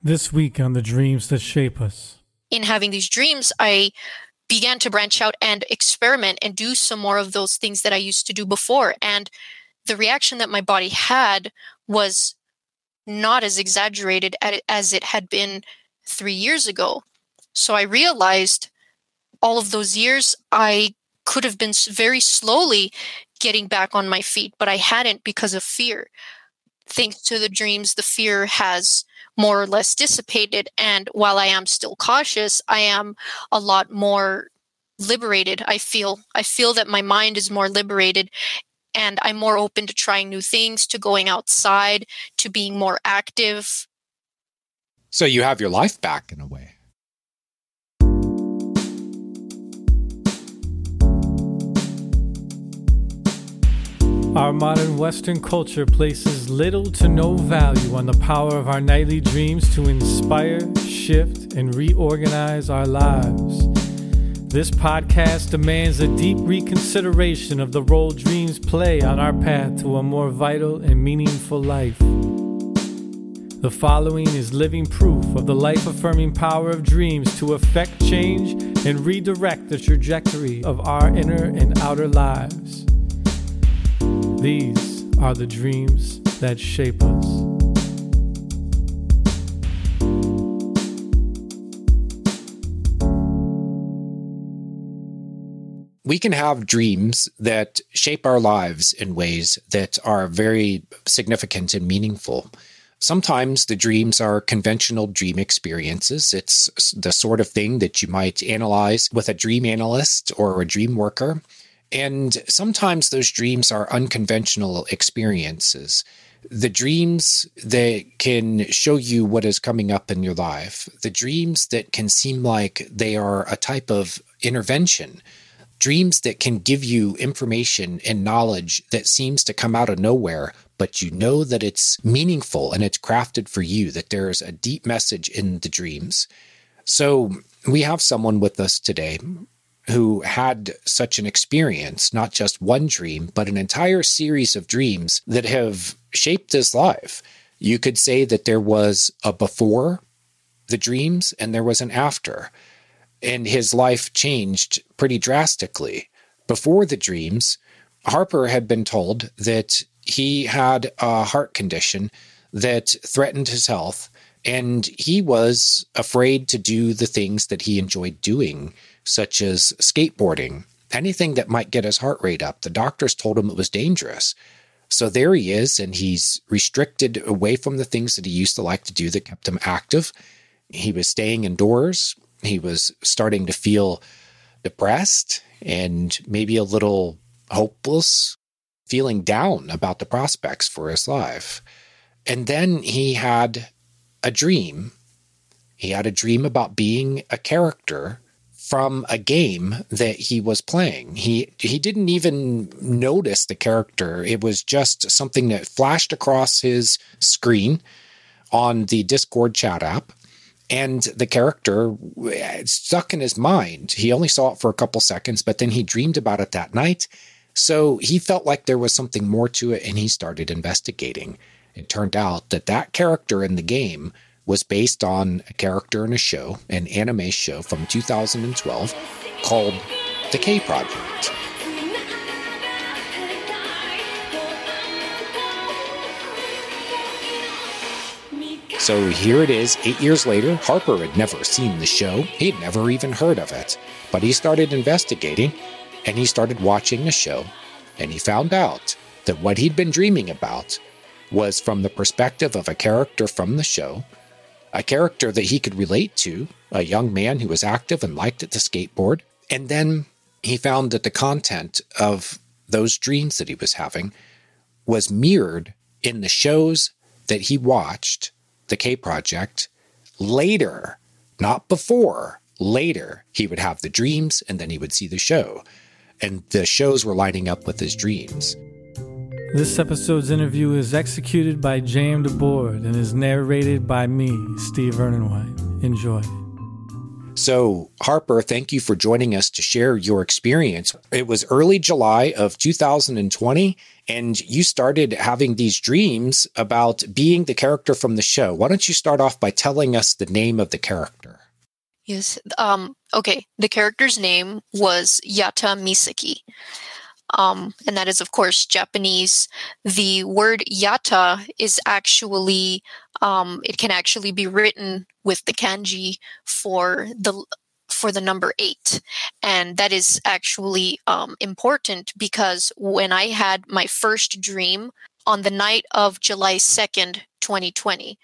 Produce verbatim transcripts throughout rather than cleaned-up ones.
This week on The Dreams That Shape Us. In having these dreams, I began to branch out and experiment and do some more of those things that I used to do before. And the reaction that my body had was not as exaggerated as it had been three years ago. So I realized all of those years I could have been very slowly getting back on my feet, but I hadn't because of fear. Thanks to the dreams, the fear has more or less dissipated. And while I am still cautious, I am a lot more liberated. I feel, I feel that my mind is more liberated and I'm more open to trying new things, to going outside, to being more active. So you have your life back in a way. Our modern Western culture places little to no value on the power of our nightly dreams to inspire, shift, and reorganize our lives. This podcast demands a deep reconsideration of the role dreams play on our path to a more vital and meaningful life. The following is living proof of the life-affirming power of dreams to affect change and redirect the trajectory of our inner and outer lives. These are the dreams that shape us. We can have dreams that shape our lives in ways that are very significant and meaningful. Sometimes the dreams are conventional dream experiences. It's the sort of thing that you might analyze with a dream analyst or a dream worker. And sometimes those dreams are unconventional experiences. The dreams that can show you what is coming up in your life, the dreams that can seem like they are a type of intervention, dreams that can give you information and knowledge that seems to come out of nowhere, but you know that it's meaningful and it's crafted for you, that there's a deep message in the dreams. So we have someone with us today who had such an experience, not just one dream, but an entire series of dreams that have shaped his life. You could say that there was a before the dreams and there was an after, and his life changed pretty drastically. Before the dreams, Harper had been told that he had a heart condition that threatened his health, and he was afraid to do the things that he enjoyed doing, such as skateboarding, anything that might get his heart rate up. The doctors told him it was dangerous. So there he is, and he's restricted away from the things that he used to like to do that kept him active. He was staying indoors. He was starting to feel depressed and maybe a little hopeless, feeling down about the prospects for his life. And then he had a dream. He had a dream about being a character from a game that he was playing. He he didn't even notice the character. It was just something that flashed across his screen on the Discord chat app, and the character stuck in his mind. He only saw it for a couple seconds, but then he dreamed about it that night. So he felt like there was something more to it, and he started investigating. It turned out that that character in the game was based on a character in a show, an anime show from two thousand twelve called The K Project. So here it is, eight years later. Harper had never seen the show. He'd never even heard of it. But he started investigating, and he started watching the show, and he found out that what he'd been dreaming about was from the perspective of a character from the show, a character that he could relate to, a young man who was active and liked to skateboard. And then he found that the content of those dreams that he was having was mirrored in the shows that he watched, the K Project. Later, not before, later, he would have the dreams and then he would see the show. And the shows were lining up with his dreams. This episode's interview is executed by James DeBoard and is narrated by me, Steve Ernenwine. Enjoy. So, Harper, thank you for joining us to share your experience. It was early July of two thousand twenty, and you started having these dreams about being the character from the show. Why don't you start off by telling us the name of the character? Yes. Um, okay. The character's name was Yata Misaki. Um, and that is, of course, Japanese. The word yata is actually, um, it can actually be written with the kanji for the for the number eight. And that is actually um, important because when I had my first dream on the night of July second, twenty twenty,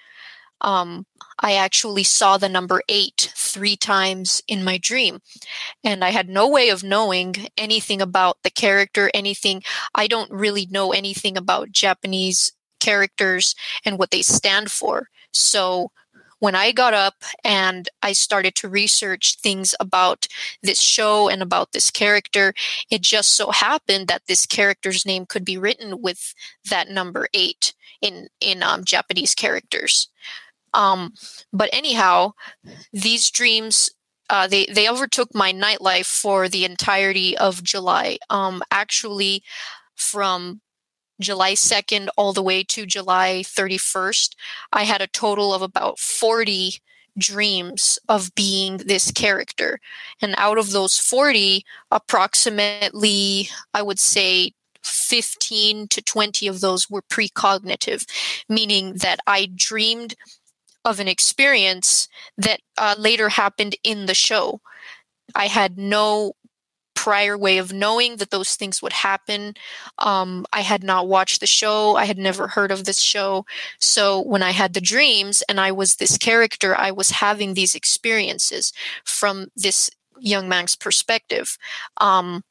um, I actually saw the number eight three times in my dream. And I had no way of knowing anything about the character, anything. I don't really know anything about Japanese characters and what they stand for. So when I got up and I started to research things about this show and about this character, it just so happened that this character's name could be written with that number eight in, in um, Japanese characters. Um, but anyhow, these dreams, uh, they, they overtook my nightlife for the entirety of July. Um, actually, from July second all the way to July thirty-first, I had a total of about forty dreams of being this character. And out of those forty, approximately, I would say, fifteen to twenty of those were precognitive, meaning that I dreamed of an experience that uh, later happened in the show. I had no prior way of knowing that those things would happen. Um, I had not watched the show. I had never heard of this show. So when I had the dreams and I was this character, I was having these experiences from this young man's perspective. Um,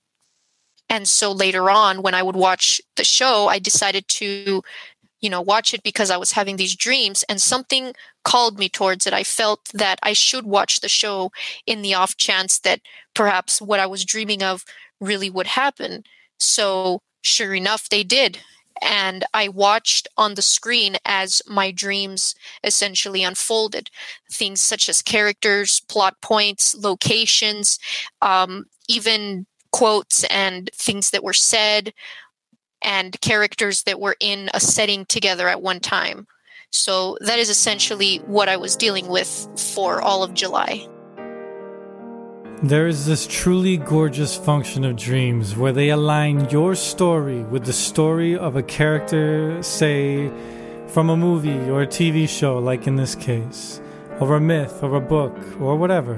and so later on, when I would watch the show, I decided to you know, watch it because I was having these dreams and something called me towards it. I felt that I should watch the show in the off chance that perhaps what I was dreaming of really would happen. So sure enough, they did. And I watched on the screen as my dreams essentially unfolded. Things such as characters, plot points, locations, um, even quotes and things that were said, and characters that were in a setting together at one time. So that is essentially what I was dealing with for all of July. There is this truly gorgeous function of dreams where they align your story with the story of a character, say, from a movie or a T V show, like in this case, or a myth or a book or whatever.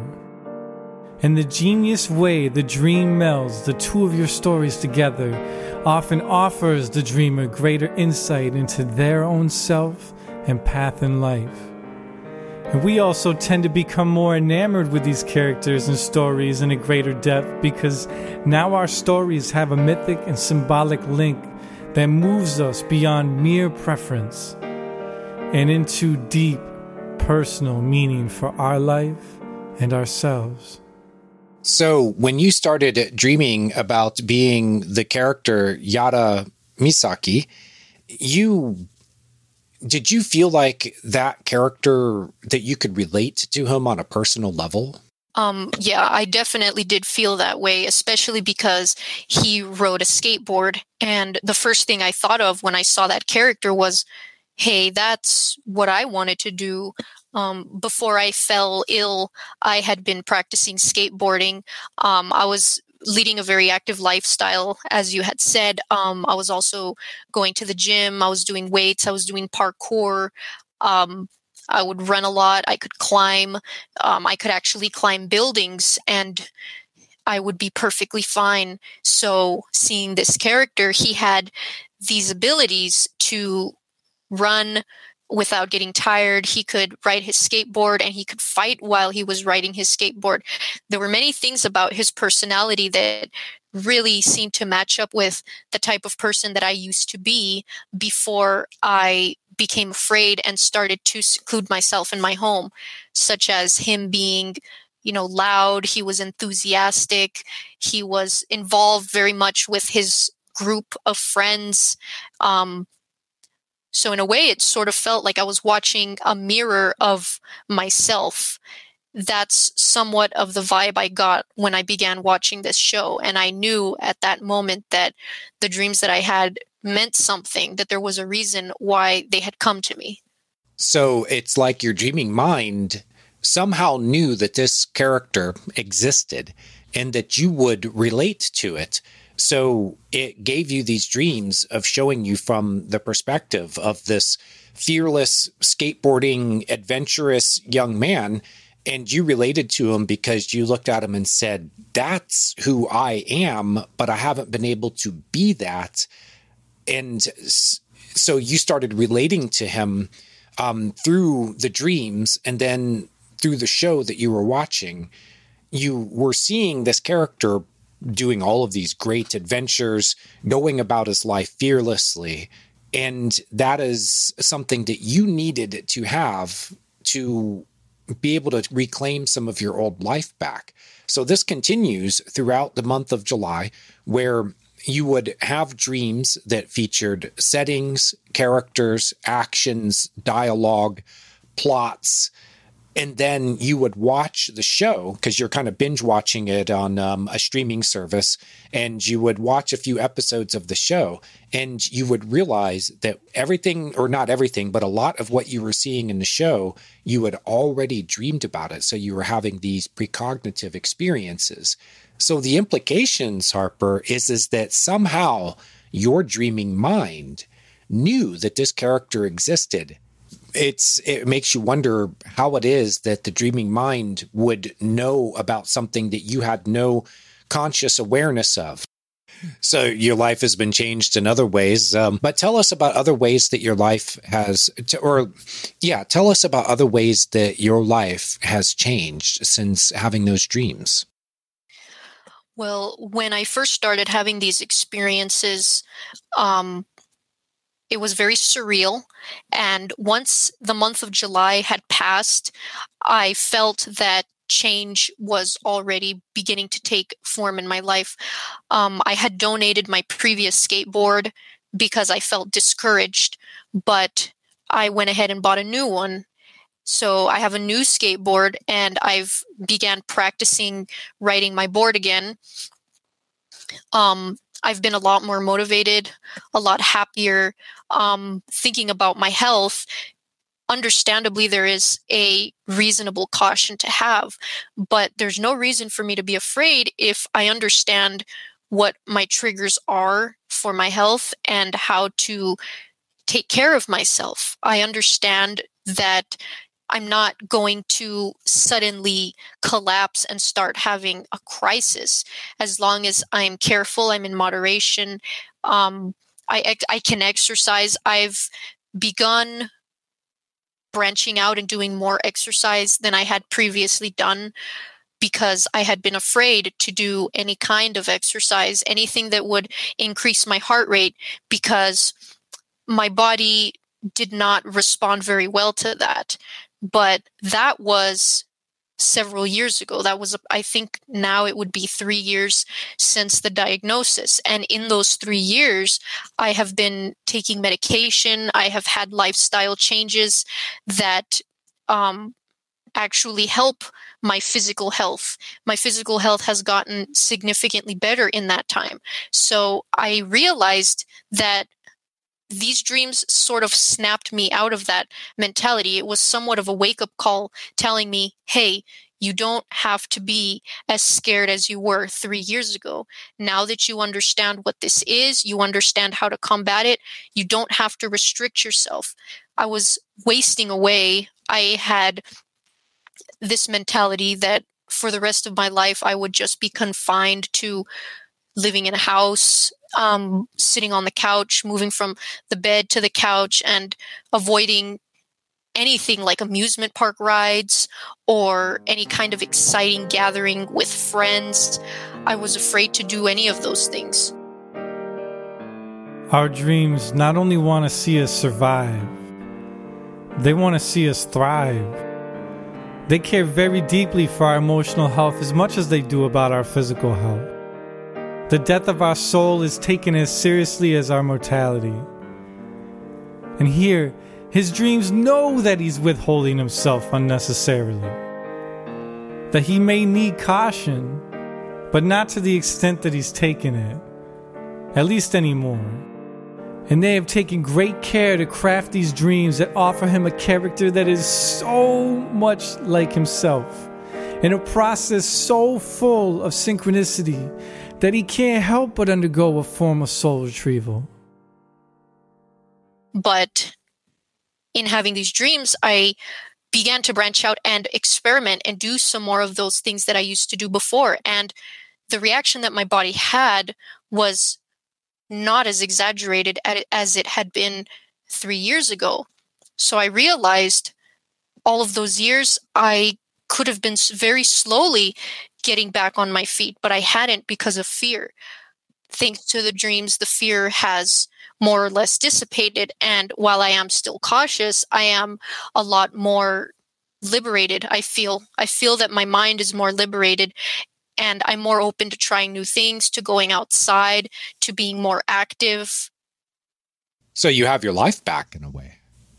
In the genius way the dream melds the two of your stories together often offers the dreamer greater insight into their own self and path in life. And we also tend to become more enamored with these characters and stories in a greater depth because now our stories have a mythic and symbolic link that moves us beyond mere preference and into deep personal meaning for our life and ourselves. So when you started dreaming about being the character Yata Misaki, you did you feel like that character, that you could relate to him on a personal level? Um, yeah, I definitely did feel that way, especially because he rode a skateboard. And the first thing I thought of when I saw that character was, hey, that's what I wanted to do. Um, before I fell ill, I had been practicing skateboarding. Um, I was leading a very active lifestyle, as you had said. Um, I was also going to the gym. I was doing weights. I was doing parkour. Um, I would run a lot. I could climb. Um, I could actually climb buildings, and I would be perfectly fine. So seeing this character, he had these abilities to run without getting tired. He could ride his skateboard and he could fight while he was riding his skateboard. There were many things about his personality that really seemed to match up with the type of person that I used to be before I became afraid and started to seclude myself in my home, such as him being, you know, loud. He was enthusiastic. He was involved very much with his group of friends. Um, So in a way, it sort of felt like I was watching a mirror of myself. that's somewhat of the vibe I got when I began watching this show. And I knew at that moment that the dreams that I had meant something, that there was a reason why they had come to me. So it's like your dreaming mind somehow knew that this character existed and that you would relate to it. So it gave you these dreams of showing you from the perspective of this fearless, skateboarding, adventurous young man. And you related to him because you looked at him and said, that's who I am, but I haven't been able to be that. And so you started relating to him um, through the dreams, and then through the show that you were watching, you were seeing this character doing all of these great adventures, going about his life fearlessly. And that is something that you needed to have to be able to reclaim some of your old life back. So this continues throughout the month of July, where you would have dreams that featured settings, characters, actions, dialogue, plots, and then you would watch the show because you're kind of binge watching it on um, a streaming service, and you would watch a few episodes of the show, and you would realize that everything, or not everything, but a lot of what you were seeing in the show, you had already dreamed about it. So you were having these precognitive experiences. So the implications, Harper, is, is that somehow your dreaming mind knew that this character existed. It's it makes you wonder how it is that the dreaming mind would know about something that you had no conscious awareness of. So your life has been changed in other ways, um, but tell us about other ways that your life has, or yeah, tell us about other ways that your life has changed since having those dreams. Well, when I first started having these experiences, um, it was very surreal. And once the month of July had passed, I felt that change was already beginning to take form in my life. Um, I had donated my previous skateboard because I felt discouraged, but I went ahead and bought a new one. So I have a new skateboard, and I've began practicing riding my board again. Um, I've been a lot more motivated, a lot happier, um, thinking about my health. Understandably, there is a reasonable caution to have, but there's no reason for me to be afraid if I understand what my triggers are for my health and how to take care of myself. I understand that I'm not going to suddenly collapse and start having a crisis. As long as I'm careful, I'm in moderation, um, I, I can exercise. I've begun branching out and doing more exercise than I had previously done because I had been afraid to do any kind of exercise, anything that would increase my heart rate, because my body did not respond very well to that. But that was several years ago. That was, I think now it would be three years since the diagnosis. And in those three years, I have been taking medication. I have had lifestyle changes that um, actually help my physical health. My physical health has gotten significantly better in that time. So I realized that these dreams sort of snapped me out of that mentality. It was somewhat of a wake-up call telling me, hey, you don't have to be as scared as you were three years ago. Now that you understand what this is, you understand how to combat it, you don't have to restrict yourself. I was wasting away. I had this mentality that for the rest of my life, I would just be confined to living in a house, um, sitting on the couch, moving from the bed to the couch, and avoiding anything like amusement park rides or any kind of exciting gathering with friends. I was afraid to do any of those things. Our dreams not only want to see us survive, they want to see us thrive. They care very deeply for our emotional health as much as they do about our physical health. The death of our soul is taken as seriously as our mortality. And here, his dreams know that he's withholding himself unnecessarily. that he may need caution, but not to the extent that he's taken it, at least anymore. And they have taken great care to craft these dreams that offer him a character that is so much like himself, in a process so full of synchronicity that he can't help but undergo a form of soul retrieval. But in having these dreams, I began to branch out and experiment and do some more of those things that I used to do before. And the reaction that my body had was not as exaggerated as it had been three years ago. So I realized all of those years I could have been very slowly getting back on my feet, but I hadn't because of fear. Thanks to the dreams, the fear has more or less dissipated. And while I am still cautious, I am a lot more liberated. I feel, I feel that my mind is more liberated, and I'm more open to trying new things, to going outside, to being more active. So you have your life back in a way.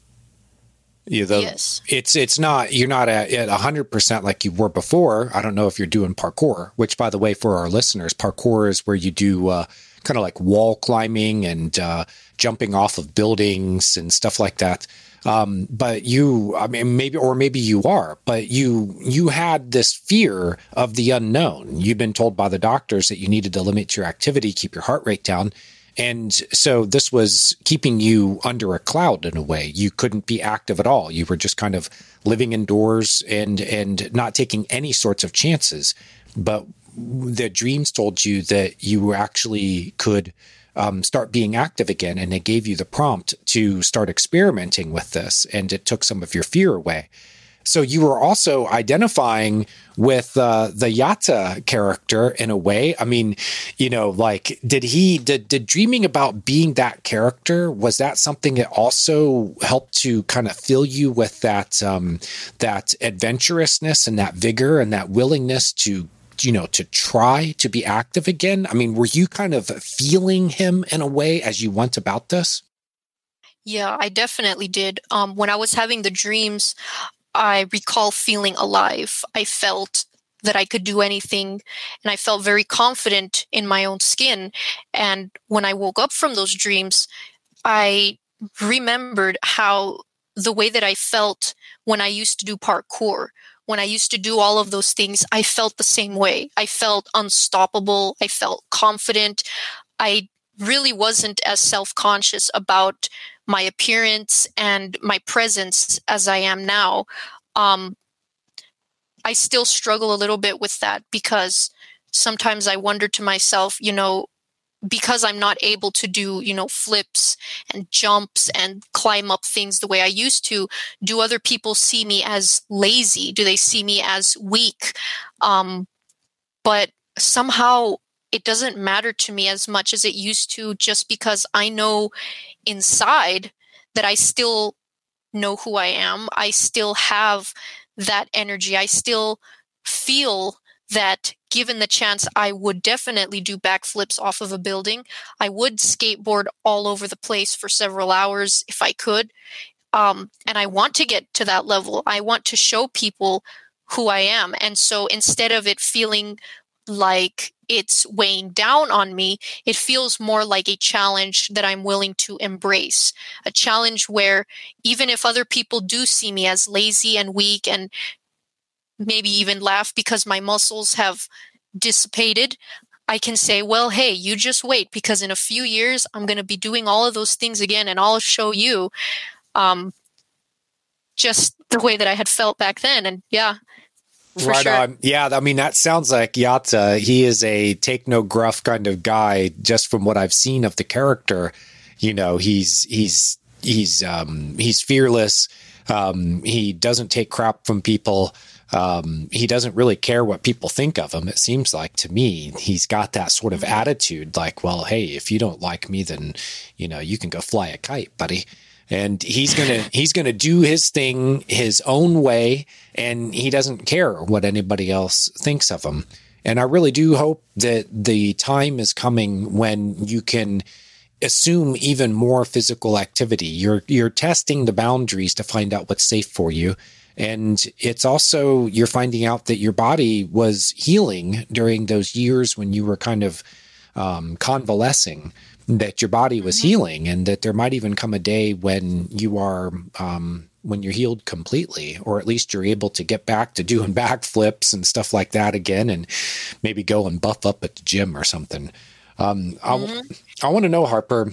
You, the, yes. It's it's not, you're not at, at one hundred percent like you were before. I don't know if you're doing parkour, which, by the way, for our listeners, parkour is where you do uh, kind of like wall climbing and uh, jumping off of buildings and stuff like that. Um, but you, I mean, maybe, or maybe you are, but you, you had this fear of the unknown. You've been told by the doctors that you needed to limit your activity, keep your heart rate down. And so this was keeping you under a cloud in a way. You couldn't be active at all. You were just kind of living indoors and, and not taking any sorts of chances. But the dreams told you that you actually could Um, start being active again, and it gave you the prompt to start experimenting with this, and it took some of your fear away. So you were also identifying with uh, the Yatta character in a way. I mean, you know, like, did he, did, did dreaming about being that character, was that something that also helped to kind of fill you with that, um, that adventurousness and that vigor and that willingness to, you know, to try to be active again? I mean, were you kind of feeling him in a way as you went about this? Yeah, I definitely did. Um, when I was having the dreams, I recall feeling alive. I felt that I could do anything, and I felt very confident in my own skin. And when I woke up from those dreams, I remembered how the way that I felt when I used to do parkour, when I used to do all of those things, I felt the same way. I felt unstoppable. I felt confident. I really wasn't as self-conscious about my appearance and my presence as I am now. Um, I still struggle a little bit with that, because sometimes I wonder to myself, you know, because I'm not able to do, you know, flips and jumps and climb up things the way I used to, do other people see me as lazy? Do they see me as weak? Um, but somehow it doesn't matter to me as much as it used to, just because I know inside that I still know who I am. I still have that energy. I still feel that given the chance, I would definitely do backflips off of a building. I would skateboard all over the place for several hours if I could. Um, and I want to get to that level. I want to show people who I am. And so instead of it feeling like it's weighing down on me, it feels more like a challenge that I'm willing to embrace. A challenge where even if other people do see me as lazy and weak and maybe even laugh because my muscles have dissipated, I can say, well, hey, you just wait, because in a few years, I'm going to be doing all of those things again, and I'll show you um, just the way that I had felt back then. And yeah, for right sure. on. Yeah, I mean, that sounds like Yatta. He is a take no gruff kind of guy, just from what I've seen of the character. You know, he's, he's, he's, um, he's fearless. Um, he doesn't take crap from people. Um, he doesn't really care what people think of him. It seems like to me, he's got that sort of attitude like, well, hey, if you don't like me, then, you know, you can go fly a kite, buddy. And he's going to, he's going to do his thing his own way. And he doesn't care what anybody else thinks of him. And I really do hope that the time is coming when you can assume even more physical activity. You're, you're testing the boundaries to find out what's safe for you. And it's also, you're finding out that your body was healing during those years when you were kind of um, convalescing, that your body was healing, and that there might even come a day when you are, um, when you're healed completely, or at least you're able to get back to doing backflips and stuff like that again, and maybe go and buff up at the gym or something. Um, mm-hmm. I, I want to know, Harper,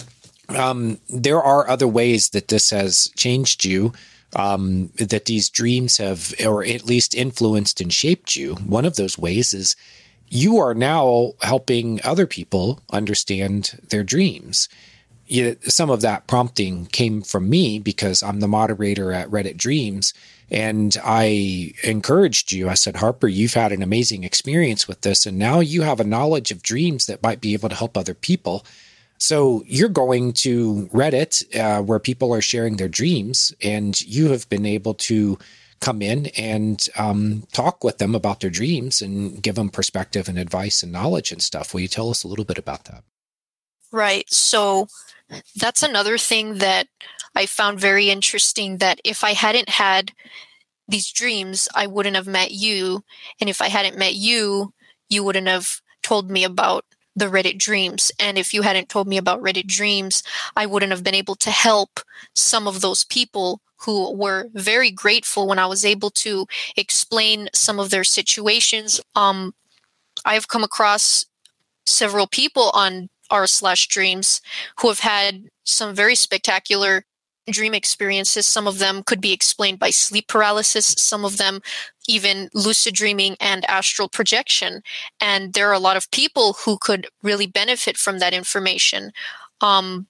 um, there are other ways that this has changed you, um, that these dreams have, or at least influenced and shaped you. One of those ways is you are now helping other people understand their dreams. You, some of that prompting came from me because I'm the moderator at Reddit Dreams, and I encouraged you. I said, Harper, you've had an amazing experience with this, and now you have a knowledge of dreams that might be able to help other people. So you're going to Reddit uh, where people are sharing their dreams, and you have been able to come in and um, talk with them about their dreams and give them perspective and advice and knowledge and stuff. Will you tell us a little bit about that? Right. So that's another thing that I found very interesting, that if I hadn't had these dreams, I wouldn't have met you. And if I hadn't met you, you wouldn't have told me about the Reddit Dreams. And if you hadn't told me about Reddit Dreams, I wouldn't have been able to help some of those people who were very grateful when I was able to explain some of their situations. Um, I've come across several people on r slash dreams who have had some very spectacular dream experiences. Some of them could be explained by sleep paralysis, some of them even lucid dreaming and astral projection. And there are a lot of people who could really benefit from that information. Um,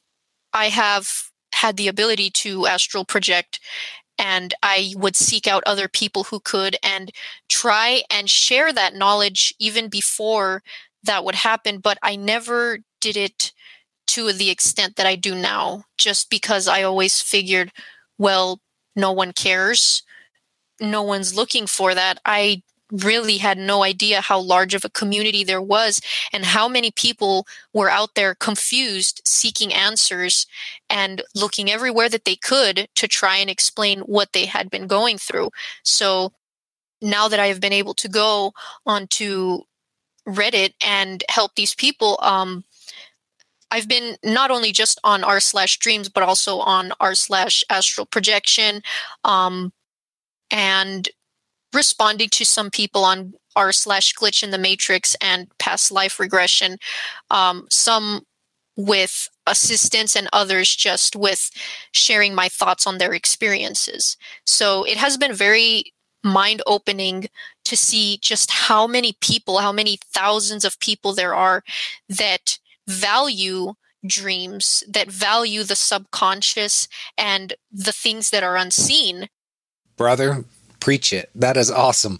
I have had the ability to astral project, and I would seek out other people who could and try and share that knowledge even before that would happen. But I never did it to the extent that I do now, just because I always figured, well, no one cares. No one's looking for that. I really had no idea how large of a community there was and how many people were out there confused, seeking answers and looking everywhere that they could to try and explain what they had been going through. So now that I have been able to go onto Reddit and help these people, um, I've been not only just on r slash dreams, but also on r slash astral projection, um, and responding to some people on r slash glitch in the matrix and past life regression, um, some with assistance and others just with sharing my thoughts on their experiences. So it has been very mind-opening to see just how many people, how many thousands of people there are that value dreams, that value the subconscious and the things that are unseen. Brother, preach it. That is awesome.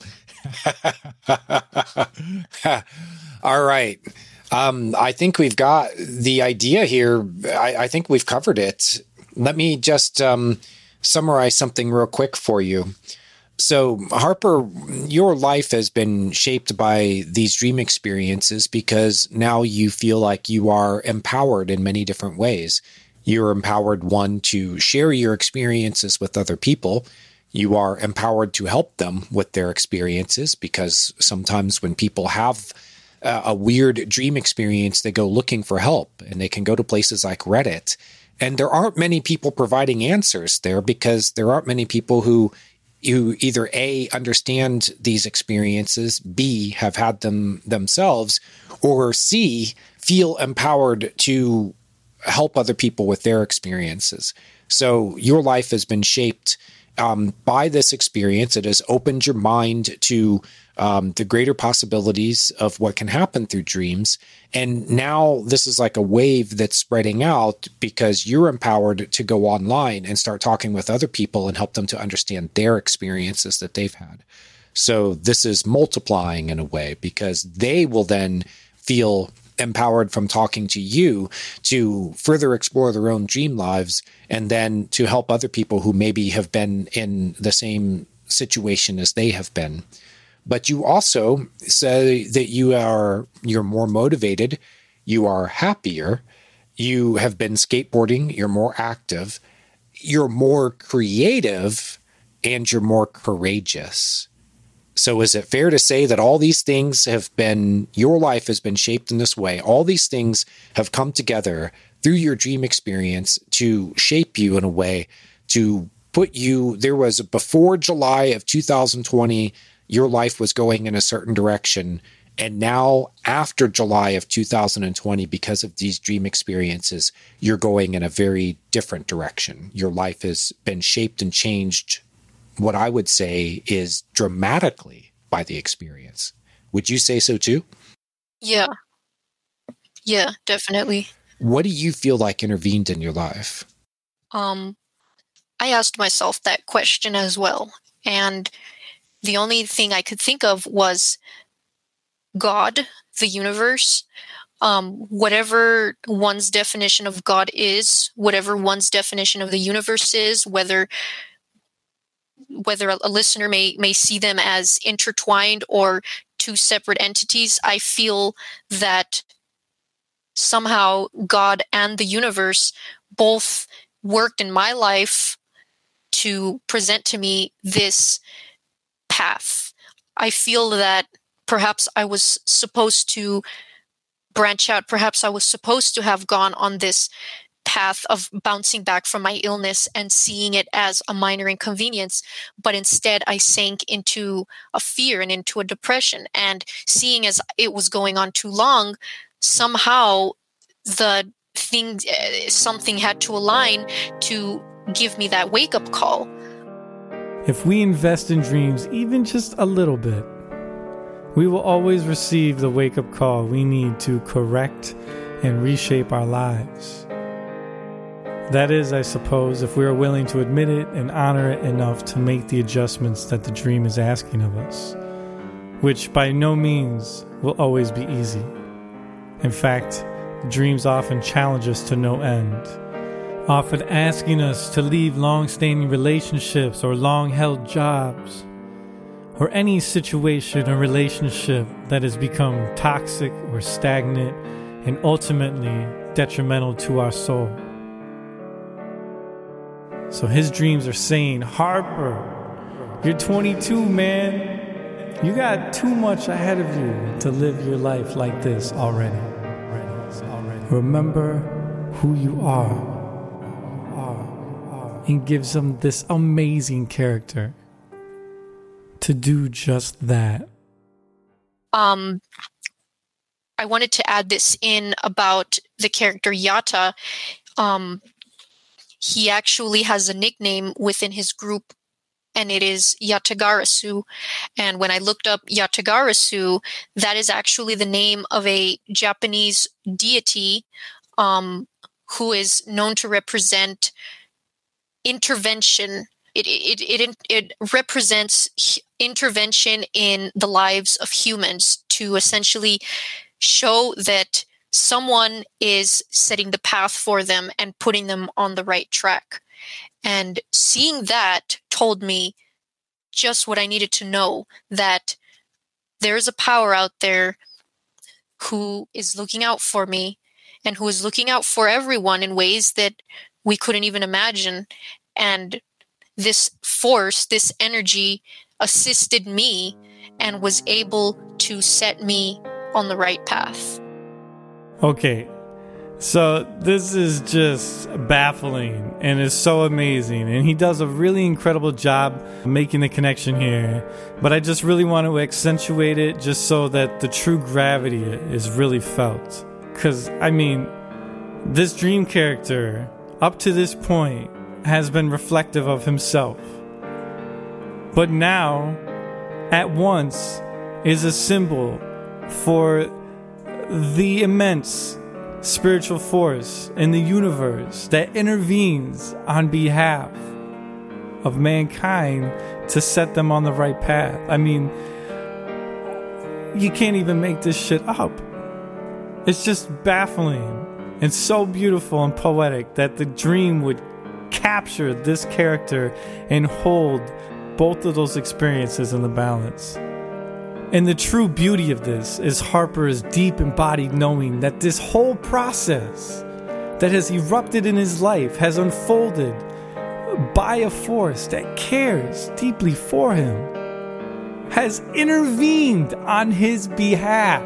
All right. Um, I think we've got the idea here. I, I think we've covered it. Let me just um, summarize something real quick for you. So, Harper, your life has been shaped by these dream experiences because now you feel like you are empowered in many different ways. You're empowered, one, to share your experiences with other people. You are empowered to help them with their experiences because sometimes when people have a, a weird dream experience, they go looking for help, and they can go to places like Reddit. And there aren't many people providing answers there because there aren't many people who you either A, understand these experiences, B, have had them themselves, or C, feel empowered to help other people with their experiences. So your life has been shaped um, by this experience. It has opened your mind to um, the greater possibilities of what can happen through dreams. And now this is like a wave that's spreading out because you're empowered to go online and start talking with other people and help them to understand their experiences that they've had. So this is multiplying in a way because they will then feel empowered from talking to you to further explore their own dream lives and then to help other people who maybe have been in the same situation as they have been. But you also say that you are, you're more motivated, you are happier, you have been skateboarding, you're more active, you're more creative, and you're more courageous. So is it fair to say that all these things have been, your life has been shaped in this way? All these things have come together through your dream experience to shape you in a way, to put you, there was before July of two thousand twenty, your life was going in a certain direction. And now after July of two thousand twenty, because of these dream experiences, you're going in a very different direction. Your life has been shaped and changed, what I would say is dramatically, by the experience. Would you say so too? Yeah. Yeah, definitely. What do you feel like intervened in your life? Um, I asked myself that question as well. And the only thing I could think of was God, the universe, um, whatever one's definition of God is, whatever one's definition of the universe is, whether whether a listener may may see them as intertwined or two separate entities, I feel that somehow God and the universe both worked in my life to present to me this path. I feel that perhaps I was supposed to branch out. Perhaps I was supposed to have gone on this path of bouncing back from my illness and seeing it as a minor inconvenience. But instead, I sank into a fear and into a depression. And seeing as it was going on too long, somehow the thing, something had to align to give me that wake-up call. If we invest in dreams even just a little bit, we will always receive the wake-up call we need to correct and reshape our lives. That is, I suppose, if we are willing to admit it and honor it enough to make the adjustments that the dream is asking of us, which by no means will always be easy. In fact, dreams often challenge us to no end, often asking us to leave long-standing relationships or long-held jobs, or any situation or relationship that has become toxic or stagnant and ultimately detrimental to our soul. So his dreams are saying, Harper, you're twenty-two, man. You got too much ahead of you to live your life like this already. Remember who you are. And gives them this amazing character to do just that. Um, I wanted to add this in about the character Yata. Um, he actually has a nickname within his group, and it is Yatagarasu. And when I looked up Yatagarasu, that is actually the name of a Japanese deity um, who is known to represent intervention. It it it it represents intervention in the lives of humans to essentially show that someone is setting the path for them and putting them on the right track. And seeing that told me just what I needed to know, that there's a power out there who is looking out for me and who is looking out for everyone in ways that we couldn't even imagine. And this force, this energy assisted me and was able to set me on the right path. Okay, so this is just baffling and is so amazing, and he does a really incredible job making the connection here, but I just really want to accentuate it just so that the true gravity is really felt. Because, I mean, this dream character, up to this point, has been reflective of himself, but now, at once, is a symbol for the immense spiritual force in the universe that intervenes on behalf of mankind to set them on the right path. I mean, you can't even make this shit up. It's just baffling and so beautiful and poetic that the dream would capture this character and hold both of those experiences in the balance. And the true beauty of this is Harper's deep embodied knowing that this whole process that has erupted in his life has unfolded by a force that cares deeply for him, has intervened on his behalf.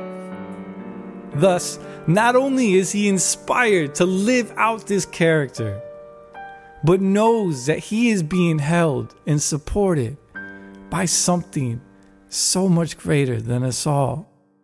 Thus, not only is he inspired to live out this character, but knows that he is being held and supported by something so much greater than us all.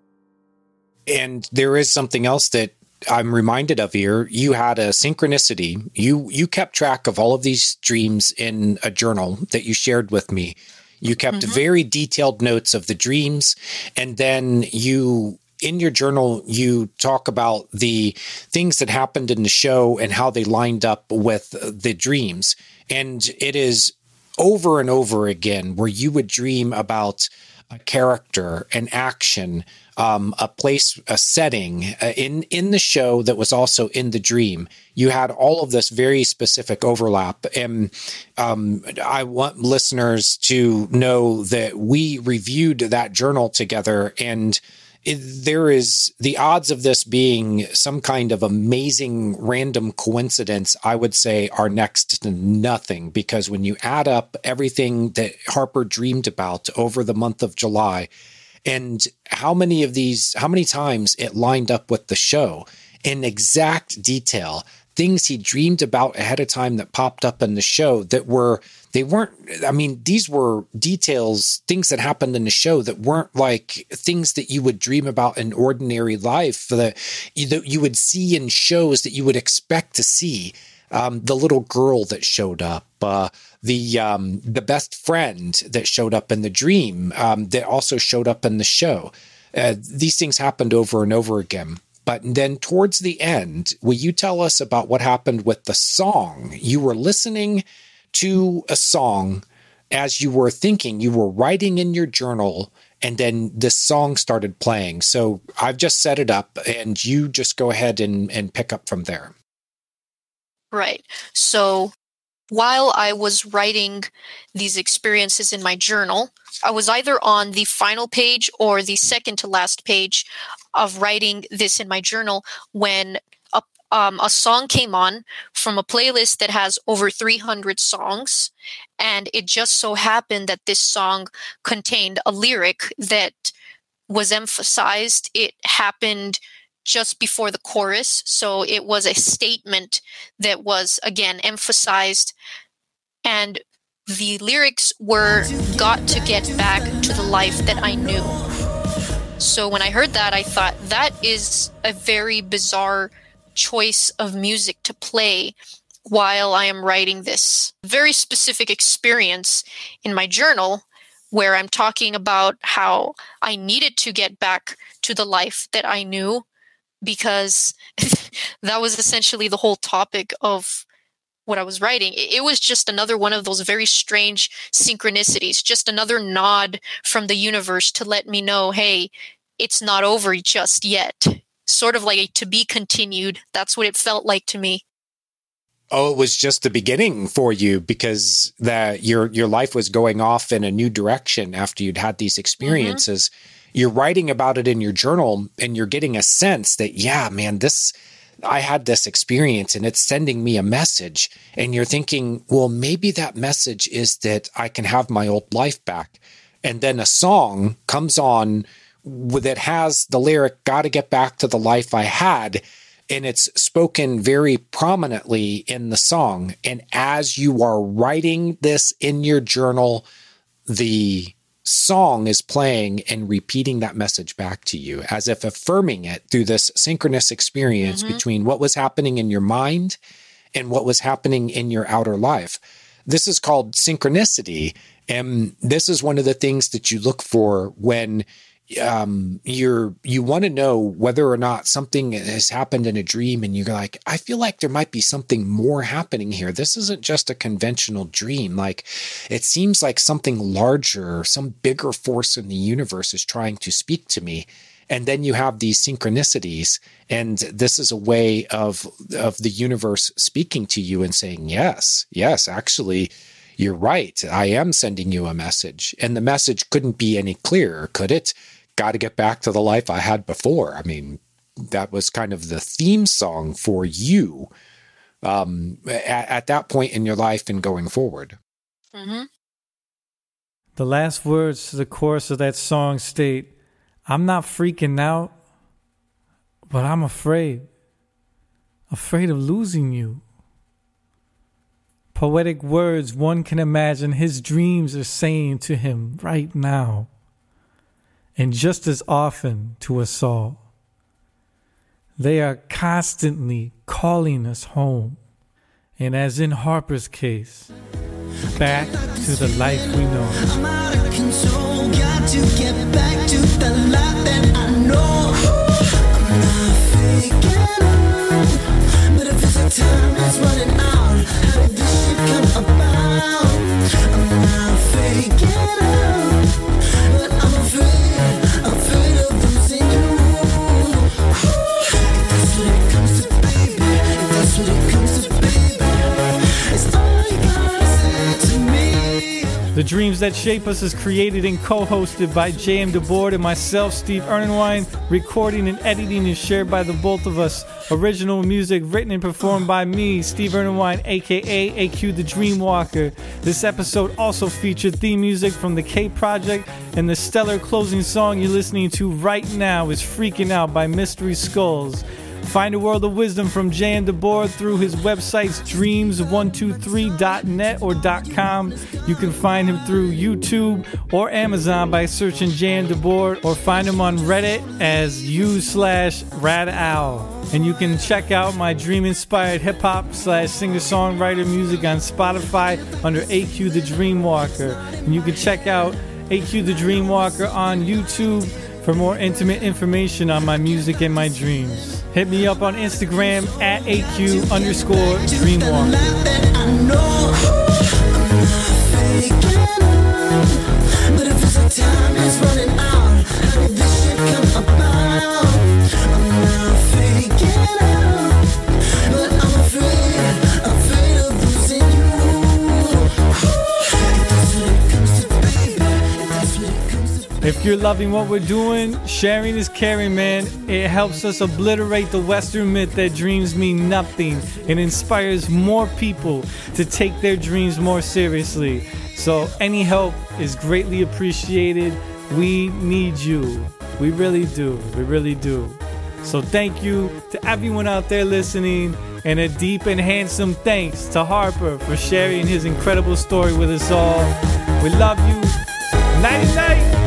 And there is something else that I'm reminded of here. You had a synchronicity. You you kept track of all of these dreams in a journal that you shared with me. You kept mm-hmm. very detailed notes of the dreams. And then you, in your journal, you talk about the things that happened in the show and how they lined up with the dreams. And it is over and over again where you would dream about a character, an action, um, a place, a setting uh, in, in the show that was also in the dream. You had all of this very specific overlap. And um, I want listeners to know that we reviewed that journal together, and it, there is the odds of this being some kind of amazing random coincidence, I would say, are next to nothing, because when you add up everything that Harper dreamed about over the month of July and how many of these, how many times it lined up with the show in exact detail, things he dreamed about ahead of time that popped up in the show that were, they weren't, I mean, these were details, things that happened in the show that weren't like things that you would dream about in ordinary life, that you, that you would see in shows that you would expect to see. Um, the little girl that showed up, uh, the um, the best friend that showed up in the dream, um, that also showed up in the show. Uh, these things happened over and over again. But then towards the end, will you tell us about what happened with the song? You were listening to a song as you were thinking, you were writing in your journal, and then this song started playing. So I've just set it up, and you just go ahead and, and pick up from there. Right. So while I was writing these experiences in my journal, I was either on the final page or the second to last page of writing this in my journal when a, um, a song came on from a playlist that has over three hundred songs. And it just so happened that this song contained a lyric that was emphasized. It happened just before the chorus. So it was a statement that was, again, emphasized. And the lyrics were, "Got to get back to the life that I knew." So when I heard that, I thought that is a very bizarre choice of music to play while I am writing this very specific experience in my journal, where I'm talking about how I needed to get back to the life that I knew, because that was essentially the whole topic of what I was writing. It was just another one of those very strange synchronicities, just another nod from the universe to let me know, hey, it's not over just yet. Sort of like a to be continued. That's what it felt like to me. Oh, it was just the beginning for you, because that your your life was going off in a new direction after you'd had these experiences. Mm-hmm. You're writing about it in your journal, and you're getting a sense that, yeah, man, this, I had this experience and it's sending me a message. And you're thinking, well, maybe that message is that I can have my old life back. And then a song comes on that has the lyric, "Got to get back to the life I had." And it's spoken very prominently in the song. And as you are writing this in your journal, the song is playing and repeating that message back to you, as if affirming it through this synchronous experience mm-hmm. between what was happening in your mind and what was happening in your outer life. This is called synchronicity. And this is one of the things that you look for when um, you're, you want to know whether or not something has happened in a dream, and you're like, I feel like there might be something more happening here. This isn't just a conventional dream. Like, it seems like something larger, some bigger force in the universe is trying to speak to me. And then you have these synchronicities, and this is a way of, of the universe speaking to you and saying, yes, yes, actually, you're right. I am sending you a message. And the message couldn't be any clearer, could it? Got to get back to the life I had before. I mean, that was kind of the theme song for you um, at, at that point in your life and going forward. Mm-hmm. The last words to the chorus of that song state, I'm not freaking out, but I'm afraid. Afraid of losing you. Poetic words one can imagine his dreams are saying to him right now. And just as often to us all. They are constantly calling us home. And as in Harper's case, back to the life we know. I'm out of control, got to get back to the life that I know. I'm not faking out, but if it's a time that's running out, how did this shit come about? I'm not faking out, but I'm afraid, afraid of losing you. If that's what it comes to, baby, if that's what it comes to, baby, it's all you gotta say to me. The Dreams That Shape Us is created and co-hosted by J M DeBoard and myself, Steve Ernenwine. Recording and editing is shared by the both of us. Original music written and performed by me, Steve Ernenwine, aka A Q the Dreamwalker. This episode also featured theme music from the K Project, and the stellar closing song you're listening to right now is Freaking Out by Mystery Skulls. Find a world of wisdom from J M DeBoard through his websites dreams one two three dot net or .com. You can find him through YouTube or Amazon by searching J M DeBoard, or find him on Reddit as u slash radowl. And you can check out my dream-inspired hip-hop slash singer-songwriter music on Spotify under A Q the Dreamwalker. And you can check out A Q the Dreamwalker on YouTube for more intimate information on my music and my dreams. Hit me up on Instagram at AQ underscore Dreamwalker. But if it's a time that's running out, how did this shit come about? I'm not faking out, but I'm afraid, afraid of losing you. If that's what it comes to, baby, if that's what it comes to. If you're loving what we're doing, sharing is caring, man. It helps us obliterate the Western myth that dreams mean nothing. It inspires more people to take their dreams more seriously. So any help is greatly appreciated. We need you. We really do. We really do. So thank you to everyone out there listening, and a deep and handsome thanks to Harper for sharing his incredible story with us all. We love you. Nighty night.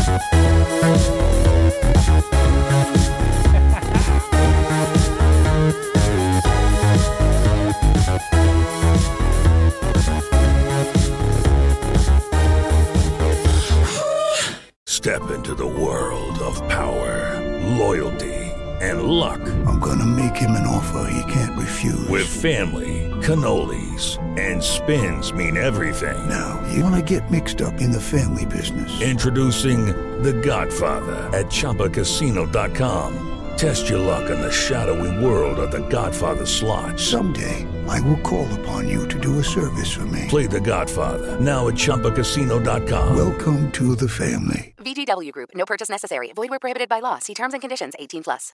Step into the world of power, loyalty, and luck. I'm gonna make him an offer he can't refuse. With family, cannolis, and spins mean everything. Now, you wanna get mixed up in the family business. Introducing The Godfather at Chumba Casino dot com. Test your luck in the shadowy world of The Godfather slot. Someday, I will call upon you to do a service for me. Play The Godfather now at Chumba Casino dot com. Welcome to the family. V G W Group. No purchase necessary. Void where prohibited by law. See terms and conditions. eighteen plus.